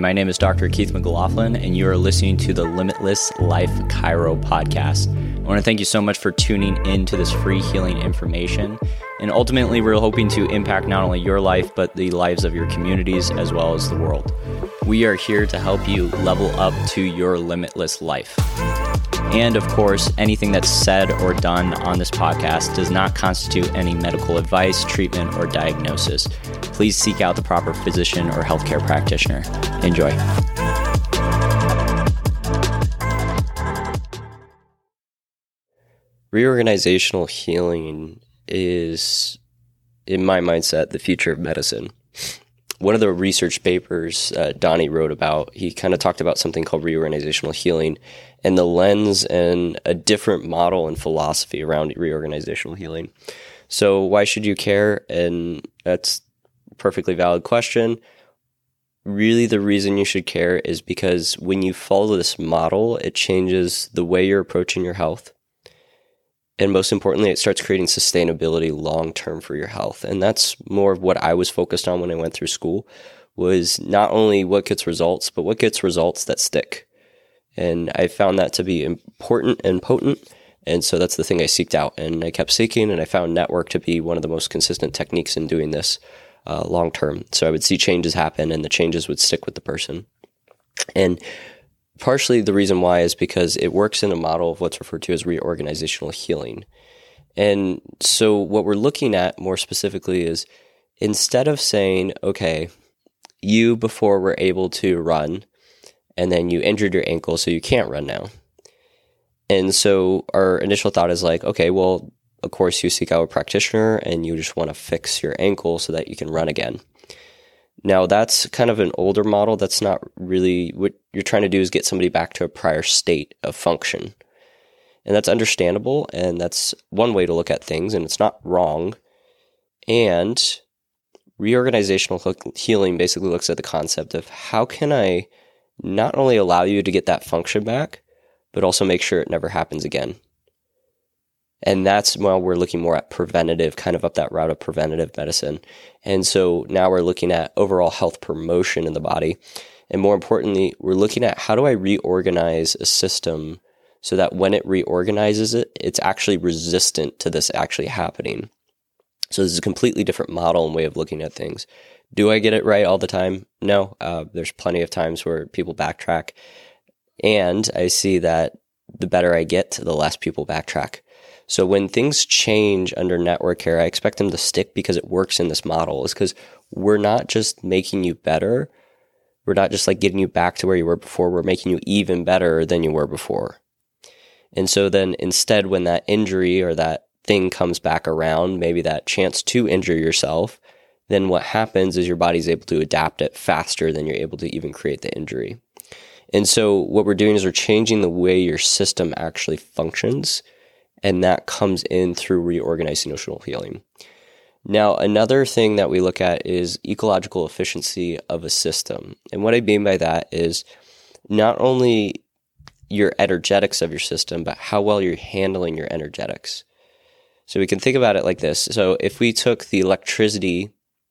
My name is Dr. Keith McLaughlin, and you are listening to the Limitless Life Chiro podcast. I want to thank you so much for tuning into this free healing information. And ultimately, we're hoping to impact not only your life, but the lives of your communities as well as the world. We are here to help you level up to your limitless life. And of course, anything that's said or done on this podcast does not constitute any medical advice, treatment, or diagnosis. Please seek out the proper physician or healthcare practitioner. Enjoy. Reorganizational healing is, in my mindset, the future of medicine. One of the research papers Donnie wrote about, he kind of talked about something called reorganizational healing and the lens and a different model and philosophy around reorganizational healing. So why should you care? And that's a perfectly valid question. Really, the reason you should care is because when you follow this model, it changes the way you're approaching your health. And most importantly, it starts creating sustainability long-term for your health. And that's more of what I was focused on when I went through school, was not only what gets results, but what gets results that stick. And I found that to be important and potent. And so that's the thing I seeked out. And I kept seeking, and I found network to be one of the most consistent techniques in doing this long-term. So I would see changes happen, and the changes would stick with the person. And partially the reason why is because it works in a model of what's referred to as reorganizational healing. And so what we're looking at more specifically is, instead of saying, okay, you before were able to run and then you injured your ankle so you can't run now. And so our initial thought is like, okay, well, of course you seek out a practitioner and you just want to fix your ankle so that you can run again. Now, that's kind of an older model. That's not really what you're trying to do, is get somebody back to a prior state of function. And that's understandable, and that's one way to look at things, and it's not wrong. And reorganizational healing basically looks at the concept of how can I not only allow you to get that function back, but also make sure it never happens again. And that's why we're looking more at preventative, kind of up that route of preventative medicine. And so now we're looking at overall health promotion in the body. And more importantly, we're looking at how do I reorganize a system so that when it reorganizes it, it's actually resistant to this actually happening. So this is a completely different model and way of looking at things. Do I get it right all the time? No. There's plenty of times where people backtrack. And I see that the better I get, the less people backtrack. So when things change under network care, I expect them to stick because it works in this model. Is because we're not just making you better. We're not just like getting you back to where you were before. We're making you even better than you were before. And so then instead, when that injury or that thing comes back around, maybe that chance to injure yourself, then what happens is your body's able to adapt it faster than you're able to even create the injury. And so what we're doing is we're changing the way your system actually functions. And that comes in through reorganizational healing. Now, another thing that we look at is ecological efficiency of a system. And what I mean by that is not only your energetics of your system, but how well you're handling your energetics. So we can think about it like this. So if we took the electricity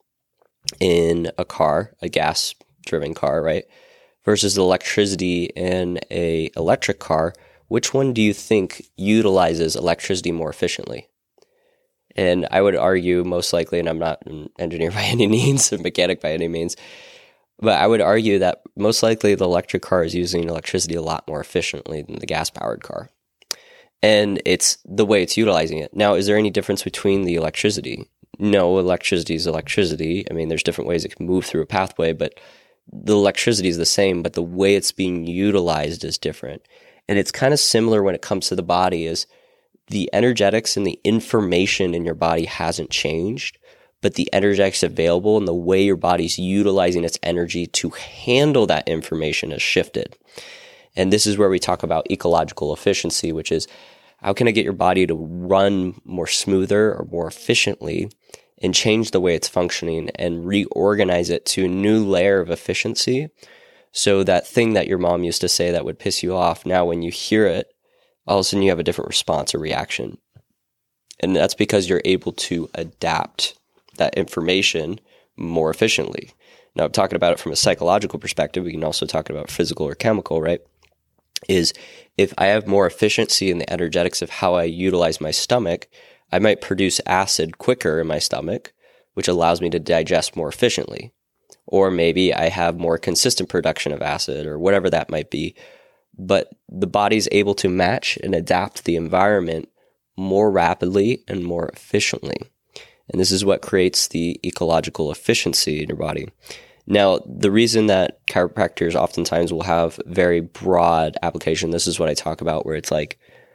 in a car, a gas-driven car, right, versus the electricity in an electric car, which one do you think utilizes electricity more efficiently? And I would argue most likely, and I'm not an engineer by any means, a mechanic by any means, but I would argue that most likely the electric car is using electricity a lot more efficiently than the gas-powered car. And it's the way it's utilizing it. Now, is there any difference between the electricity? No, electricity is electricity. I mean, there's different ways it can move through a pathway, but the electricity is the same, but the way it's being utilized is different. And it's kind of similar when it comes to the body, is the energetics and the information in your body hasn't changed, but the energetics available and the way your body's utilizing its energy to handle that information has shifted. And this is where we talk about ecological efficiency, which is how can I get your body to run more smoother or more efficiently and change the way it's functioning and reorganize it to a new layer of efficiency. So that thing that your mom used to say that would piss you off, now when you hear it, all of a sudden you have a different response or reaction. And that's because you're able to adapt that information more efficiently. Now, I'm talking about it from a psychological perspective. We can also talk about physical or chemical, right? Is if I have more efficiency in the energetics of how I utilize my stomach, I might produce acid quicker in my stomach, which allows me to digest more efficiently. Or maybe I have more consistent production of acid or whatever that might be. But the body's able to match and adapt the environment more rapidly and more efficiently. And this is what creates the ecological efficiency in your body. Now, the reason that chiropractors oftentimes will have very broad application, this is what I talk about, where it's like,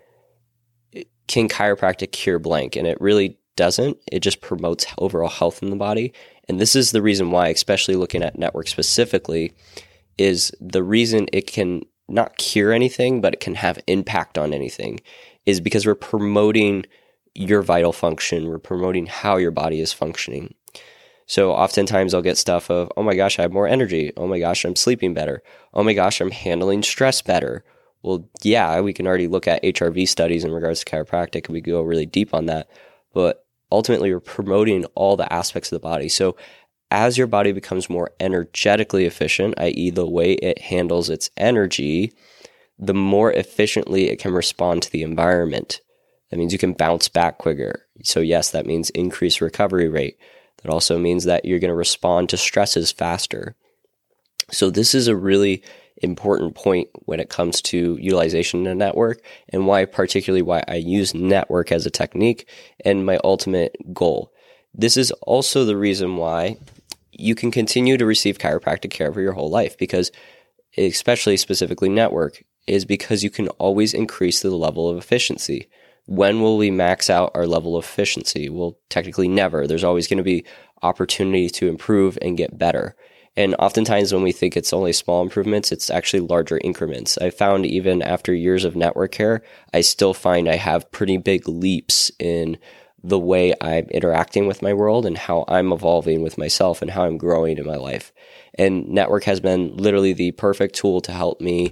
can chiropractic cure blank? And it really doesn't. It just promotes overall health in the body. And this is the reason why, especially looking at network specifically, is the reason it can not cure anything, but it can have impact on anything, is because we're promoting your vital function. We're promoting how your body is functioning. So oftentimes I'll get stuff of, oh my gosh, I have more energy. Oh my gosh, I'm sleeping better. Oh my gosh, I'm handling stress better. Well, yeah, we can already look at HRV studies in regards to chiropractic. We go really deep on that. But ultimately, we're promoting all the aspects of the body. So as your body becomes more energetically efficient, i.e. the way it handles its energy, the more efficiently it can respond to the environment. That means you can bounce back quicker. So yes, that means increased recovery rate. That also means that you're going to respond to stresses faster. So this is a really important point when it comes to utilization in a network, and particularly why I use network as a technique and my ultimate goal. This is also the reason why you can continue to receive chiropractic care for your whole life, because especially specifically network, is because you can always increase the level of efficiency. When will we max out our level of efficiency? Well, technically never. There's always going to be opportunity to improve and get better. And oftentimes when we think it's only small improvements, it's actually larger increments. I found even after years of network care, I still find I have pretty big leaps in the way I'm interacting with my world and how I'm evolving with myself and how I'm growing in my life. And network has been literally the perfect tool to help me,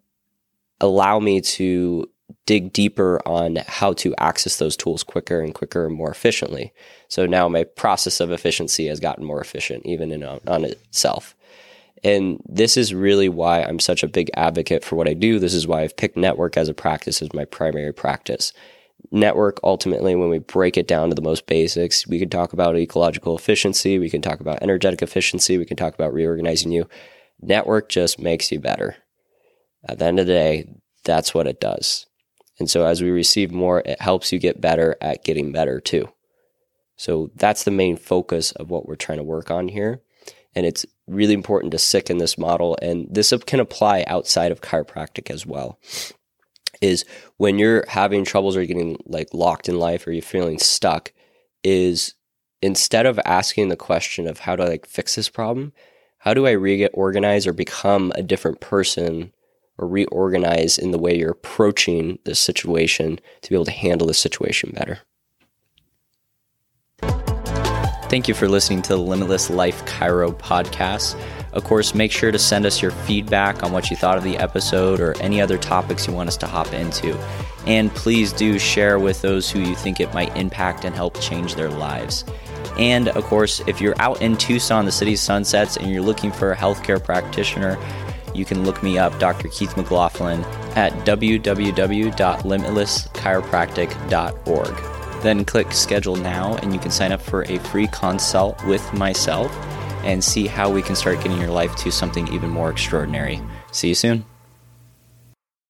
allow me to dig deeper on how to access those tools quicker and more efficiently. So now my process of efficiency has gotten more efficient even on itself. And this is really why I'm such a big advocate for what I do. This is why I've picked network as a practice as my primary practice. Network, ultimately, when we break it down to the most basics, we can talk about ecological efficiency, we can talk about energetic efficiency, we can talk about reorganizing you. Network just makes you better. At the end of the day, that's what it does. And so as we receive more, it helps you get better at getting better too. So that's the main focus of what we're trying to work on here. And it's really important to stick in this model. And this can apply outside of chiropractic as well. Is when you're having troubles or you're getting like locked in life or you're feeling stuck, is instead of asking the question of how do I fix this problem, how do I get organized or become a different person or reorganize in the way you're approaching this situation to be able to handle the situation better. Thank you for listening to the Limitless Life Chiro podcast. Of course, make sure to send us your feedback on what you thought of the episode or any other topics you want us to hop into. And please do share with those who you think it might impact and help change their lives. And of course, if you're out in Tucson, the city of sunsets, and you're looking for a healthcare practitioner, you can look me up, Dr. Keith McLaughlin, at www.limitlesschiropractic.org. Then click schedule now and you can sign up for a free consult with myself and see how we can start getting your life to something even more extraordinary. See you soon.